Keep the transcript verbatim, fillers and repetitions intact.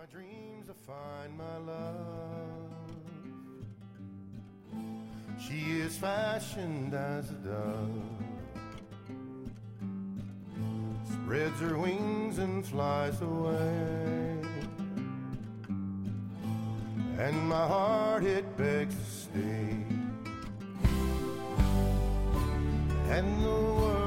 dreams I find my love. She is fashioned as a dove, spreads her wings and flies away, and my heart it begs to stay, and the world